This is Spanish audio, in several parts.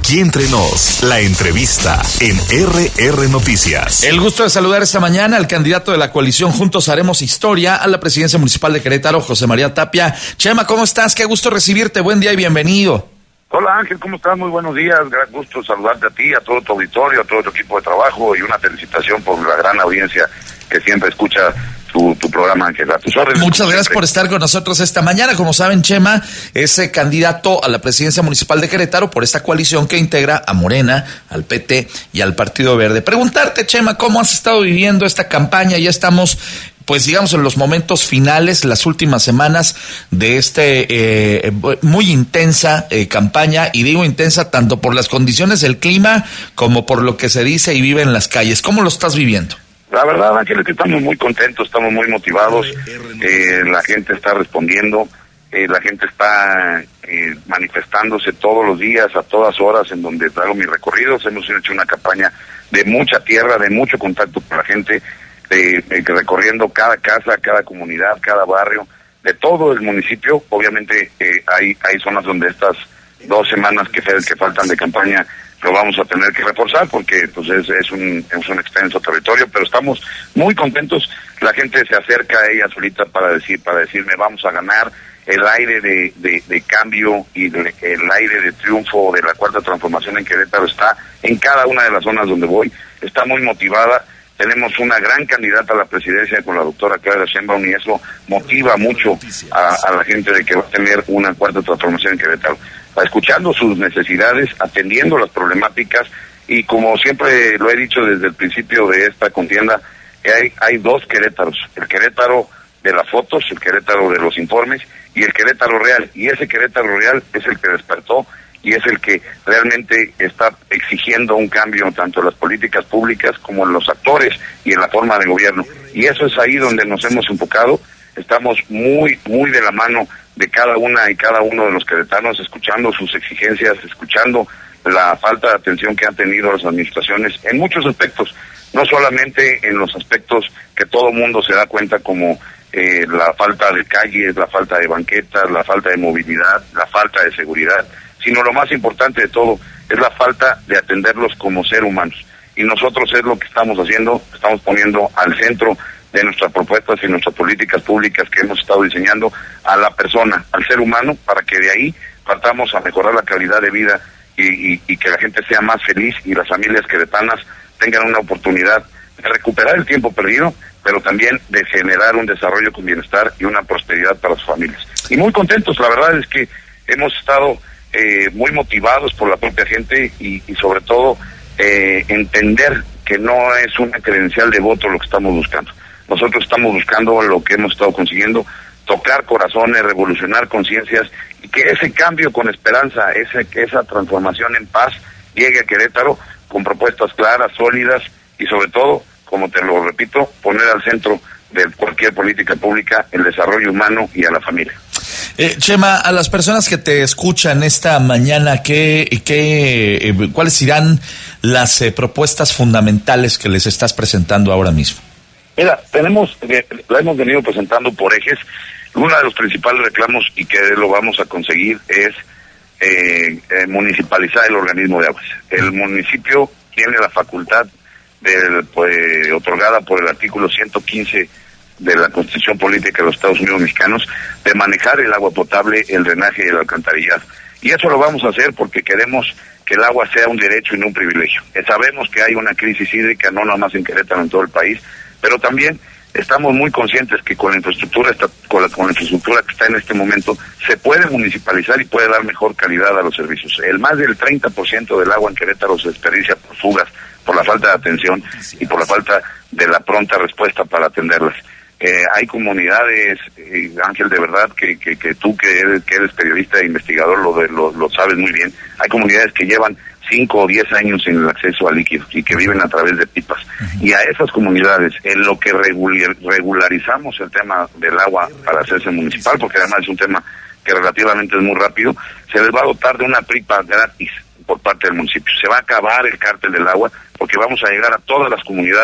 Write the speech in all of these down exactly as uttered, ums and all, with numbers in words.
Aquí entre nos, la entrevista en R R Noticias. El gusto de saludar esta mañana al candidato de la coalición Juntos Haremos Historia a la presidencia municipal de Querétaro, José María Tapia. Chema, ¿cómo estás? Qué gusto recibirte. Buen día y bienvenido. Hola Ángel, ¿cómo estás? Muy buenos días. Gran gusto saludarte a ti, a todo tu auditorio, a todo tu equipo de trabajo y una felicitación por la gran audiencia que siempre escucha Tu, tu programa, Ángel. A tus órdenes. Muchas gracias por estar con nosotros esta mañana. Como saben, Chema es eh, candidato a la presidencia municipal de Querétaro por esta coalición que integra a Morena, al P T y al Partido Verde. Preguntarte, Chema, ¿cómo has estado viviendo esta campaña? Ya estamos, pues digamos, en los momentos finales, las últimas semanas de este eh, muy intensa eh, campaña, y digo intensa tanto por las condiciones del clima como por lo que se dice y vive en las calles. ¿Cómo lo estás viviendo? La verdad, Ángel, es que estamos muy contentos, estamos muy motivados, eh, la gente está respondiendo, eh, la gente está eh, manifestándose todos los días, a todas horas, en donde hago mis recorridos. Hemos hecho una campaña de mucha tierra, de mucho contacto con la gente, eh, eh, recorriendo cada casa, cada comunidad, cada barrio, de todo el municipio. Obviamente eh, hay, hay zonas donde estas dos semanas que, que faltan de campaña lo vamos a tener que reforzar porque pues es, es, un, es un extenso territorio, pero estamos muy contentos. La gente se acerca a ella solita para decir, para decirme vamos a ganar. El aire de, de, de cambio y de, el aire de triunfo de la cuarta transformación en Querétaro está en cada una de las zonas donde voy. Está muy motivada. Tenemos una gran candidata a la presidencia con la doctora Claudia Sheinbaum y eso motiva mucho a, a la gente de que va a tener una cuarta transformación en Querétaro. Escuchando sus necesidades, atendiendo las problemáticas y como siempre lo he dicho desde el principio de esta contienda, hay, hay dos Querétaros, el Querétaro de las fotos, el Querétaro de los informes y el Querétaro real, y ese Querétaro real es el que despertó y es el que realmente está exigiendo un cambio tanto en las políticas públicas como en los actores y en la forma de gobierno, y eso es ahí donde nos hemos enfocado. Estamos muy, muy de la mano de cada una y cada uno de los queretanos, escuchando sus exigencias, escuchando la falta de atención que han tenido las administraciones en muchos aspectos, no solamente en los aspectos que todo mundo se da cuenta como eh, la falta de calles, la falta de banquetas, la falta de movilidad, la falta de seguridad, sino lo más importante de todo es la falta de atenderlos como seres humanos. Y nosotros es lo que estamos haciendo, estamos poniendo al centro de nuestras propuestas y nuestras políticas públicas que hemos estado diseñando a la persona, al ser humano, para que de ahí partamos a mejorar la calidad de vida y, y, y que la gente sea más feliz y las familias queretanas tengan una oportunidad de recuperar el tiempo perdido, pero también de generar un desarrollo con bienestar y una prosperidad para sus familias. Y muy contentos, la verdad es que hemos estado eh, muy motivados por la propia gente y, y sobre todo eh, entender que no es una credencial de voto lo que estamos buscando. Nosotros estamos buscando lo que hemos estado consiguiendo, tocar corazones, revolucionar conciencias y que ese cambio con esperanza, ese, que esa transformación en paz llegue a Querétaro con propuestas claras, sólidas y sobre todo, como te lo repito, poner al centro de cualquier política pública el desarrollo humano y a la familia. Eh, Chema, a las personas que te escuchan esta mañana, ¿qué, qué, eh, ¿cuáles serán las eh, propuestas fundamentales que les estás presentando ahora mismo? Mira, tenemos, eh, la hemos venido presentando por ejes. Uno de los principales reclamos y que lo vamos a conseguir es eh, eh, municipalizar el organismo de aguas. El municipio tiene la facultad del, pues, otorgada por el artículo ciento quince de la Constitución Política de los Estados Unidos Mexicanos de manejar el agua potable, el drenaje y el alcantarillado. Y eso lo vamos a hacer porque queremos que el agua sea un derecho y no un privilegio. Eh, sabemos que hay una crisis hídrica, no nada más en Querétaro, en todo el país, pero también estamos muy conscientes que con la infraestructura esta, con, la, con la infraestructura que está en este momento se puede municipalizar y puede dar mejor calidad a los servicios. El más del treinta por ciento del agua en Querétaro se desperdicia por fugas, por la falta de atención y por la falta de la pronta respuesta para atenderlas. Eh, hay comunidades, eh, Ángel, de verdad que, que, que tú que eres, que eres periodista e investigador lo, de, lo, lo sabes muy bien, hay comunidades que llevan cinco o diez años sin el acceso a líquidos y que viven a través de pipas. Uh-huh. Y a esas comunidades, en lo que regular, regularizamos el tema del agua para hacerse municipal, porque además es un tema que relativamente es muy rápido, se les va a dotar de una pipa gratis por parte del municipio. Se va a acabar el cártel del agua porque vamos a llegar a todas las comunidades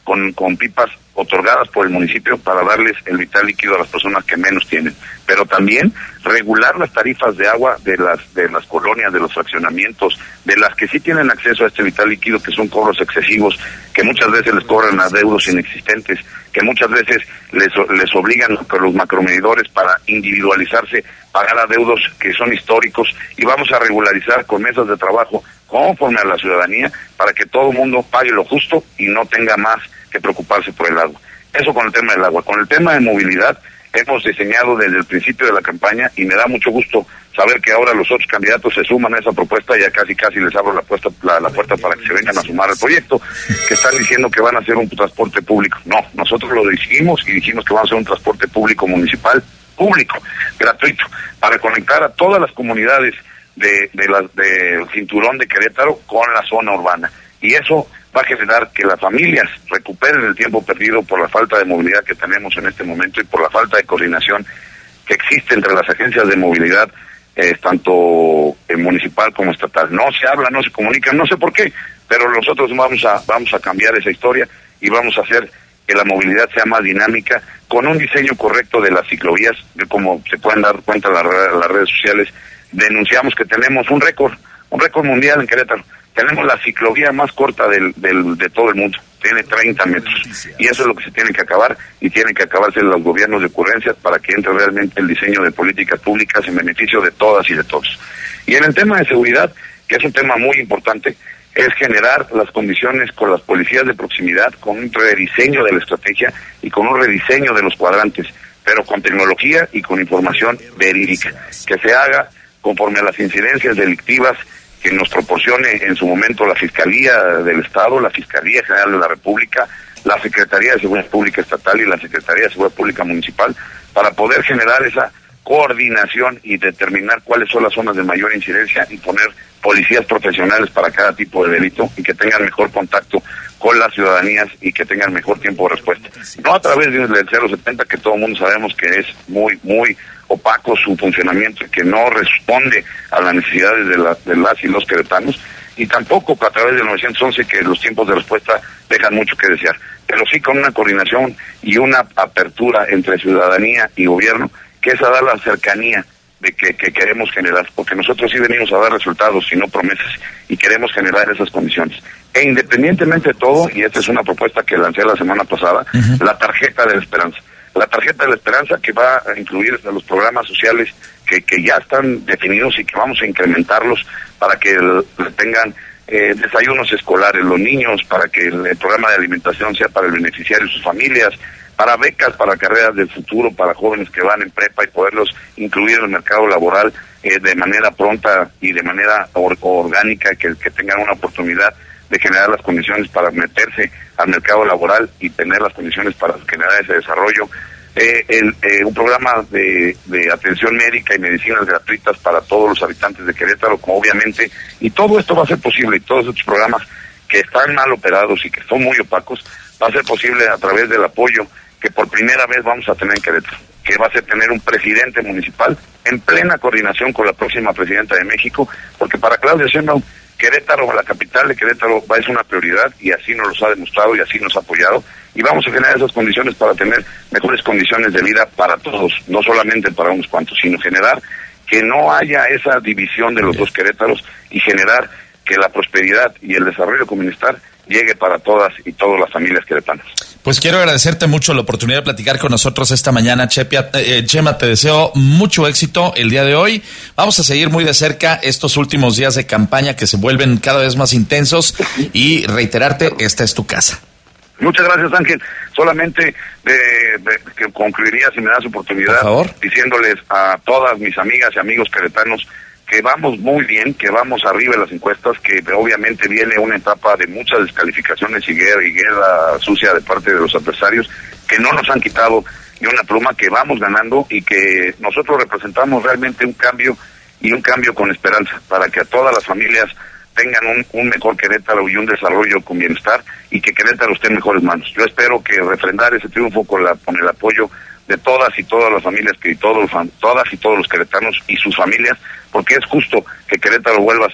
con, con pipas otorgadas por el municipio para darles el vital líquido a las personas que menos tienen, pero también regular las tarifas de agua de las de las colonias, de los fraccionamientos, de las que sí tienen acceso a este vital líquido, que son cobros excesivos, que muchas veces les cobran adeudos inexistentes, que muchas veces les les obligan a los macromedidores para individualizarse, pagar adeudos que son históricos, y vamos a regularizar con mesas de trabajo conforme a la ciudadanía para que todo el mundo pague lo justo y no tenga más que preocuparse por el agua. Eso con el tema del agua. Con el tema de movilidad, hemos diseñado desde el principio de la campaña, y me da mucho gusto saber que ahora los otros candidatos se suman a esa propuesta. Ya casi casi les abro la puerta, la, la puerta para que se vengan a sumar al proyecto, que están diciendo que van a hacer un transporte público. No, nosotros lo dijimos y dijimos que van a hacer un transporte público municipal, público, gratuito, para conectar a todas las comunidades de, de la, del cinturón de Querétaro con la zona urbana. Y eso va a generar que las familias recuperen el tiempo perdido por la falta de movilidad que tenemos en este momento y por la falta de coordinación que existe entre las agencias de movilidad, eh, tanto eh, municipal como estatal. No se habla, no se comunica, no sé por qué, pero nosotros vamos a vamos a cambiar esa historia y vamos a hacer que la movilidad sea más dinámica, con un diseño correcto de las ciclovías, que como se pueden dar cuenta las, las redes sociales, denunciamos que tenemos un récord, un récord mundial en Querétaro. Tenemos la ciclovía más corta del, del, de todo el mundo, tiene treinta metros, y eso es lo que se tiene que acabar, y tienen que acabarse los gobiernos de ocurrencias para que entre realmente el diseño de políticas públicas en beneficio de todas y de todos. Y en el tema de seguridad, que es un tema muy importante, es generar las condiciones con las policías de proximidad, con un rediseño de la estrategia y con un rediseño de los cuadrantes, pero con tecnología y con información verídica, que se haga conforme a las incidencias delictivas que nos proporcione en su momento la Fiscalía del Estado, la Fiscalía General de la República, la Secretaría de Seguridad Pública Estatal y la Secretaría de Seguridad Pública Municipal, para poder generar esa coordinación y determinar cuáles son las zonas de mayor incidencia y poner policías profesionales para cada tipo de delito y que tengan mejor contacto con las ciudadanías y que tengan mejor tiempo de respuesta. No a través del cero setenta, que todo el mundo sabemos que es muy, muy opaco su funcionamiento y que no responde a las necesidades de, la, de las y los queretanos, y tampoco a través del novecientos once, que los tiempos de respuesta dejan mucho que desear, pero sí con una coordinación y una apertura entre ciudadanía y gobierno, que es a dar la cercanía de que, que queremos generar, porque nosotros sí venimos a dar resultados y no promesas, y queremos generar esas condiciones. E independientemente de todo, y esta es una propuesta que lancé la semana pasada, uh-huh. la tarjeta de la esperanza. La tarjeta de la esperanza, que va a incluir los programas sociales que, que ya están definidos y que vamos a incrementarlos para que el, tengan eh, desayunos escolares los niños, para que el, el programa de alimentación sea para el beneficiario y sus familias, para becas, para carreras del futuro, para jóvenes que van en prepa y poderlos incluir en el mercado laboral eh, de manera pronta y de manera or, orgánica, que, que tengan una oportunidad de generar las condiciones para meterse al mercado laboral y tener las condiciones para generar ese desarrollo. Eh, el, eh, un programa de, de atención médica y medicinas gratuitas para todos los habitantes de Querétaro, como obviamente, y todo esto va a ser posible, y todos estos programas que están mal operados y que son muy opacos, va a ser posible a través del apoyo que por primera vez vamos a tener en Querétaro, que va a ser tener un presidente municipal en plena coordinación con la próxima presidenta de México, porque para Claudia Sheinbaum, Querétaro, la capital de Querétaro, va es una prioridad, y así nos lo ha demostrado y así nos ha apoyado, y vamos a generar esas condiciones para tener mejores condiciones de vida para todos, no solamente para unos cuantos, sino generar que no haya esa división de los dos Querétaros y generar que la prosperidad y el desarrollo con bienestar llegue para todas y todas las familias queretanas. Pues quiero agradecerte mucho la oportunidad de platicar con nosotros esta mañana, Chepia. Eh, Chema, te deseo mucho éxito el día de hoy. Vamos a seguir muy de cerca estos últimos días de campaña que se vuelven cada vez más intensos, y reiterarte, esta es tu casa. Muchas gracias, Ángel. Solamente de, de, que concluiría, si me das oportunidad, por favor, diciéndoles a todas mis amigas y amigos queretanos que vamos muy bien, que vamos arriba en las encuestas, que obviamente viene una etapa de muchas descalificaciones y guerra, y guerra sucia de parte de los adversarios, que no nos han quitado ni una pluma, que vamos ganando y que nosotros representamos realmente un cambio, y un cambio con esperanza, para que a todas las familias tengan un, un mejor Querétaro y un desarrollo con bienestar, y que Querétaro esté en mejores manos. Yo espero que refrendar ese triunfo con, la, con el apoyo de todas y todas las familias, que y todos, todas y todos los queretanos y sus familias, porque es justo que Querétaro vuelva a ser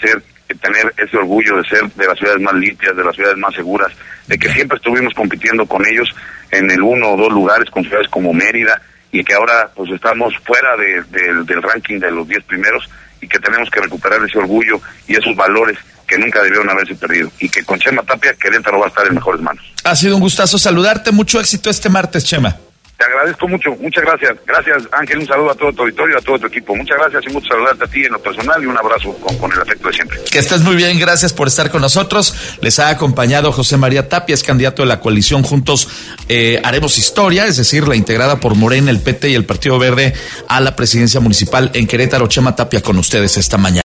eh, tener ese orgullo de ser de las ciudades más limpias, de las ciudades más seguras, de que siempre estuvimos compitiendo con ellos en el uno o dos lugares, con ciudades como Mérida, y que ahora pues estamos fuera de, de, del ranking de los diez primeros, y que tenemos que recuperar ese orgullo y esos valores que nunca debieron haberse perdido, y que con Chema Tapia Querétaro va a estar en mejores manos. Ha sido un gustazo saludarte, mucho éxito este martes, Chema. Te agradezco mucho, muchas gracias. Gracias, Ángel, un saludo a todo tu auditorio, a todo tu equipo. Muchas gracias y mucho saludarte a ti en lo personal y un abrazo con, con el afecto de siempre. Que estés muy bien, gracias por estar con nosotros. Les ha acompañado José María Tapia, es candidato de la coalición Juntos eh, Haremos Historia, es decir, la integrada por Morena, el P T y el Partido Verde a la presidencia municipal en Querétaro. Chema Tapia con ustedes esta mañana.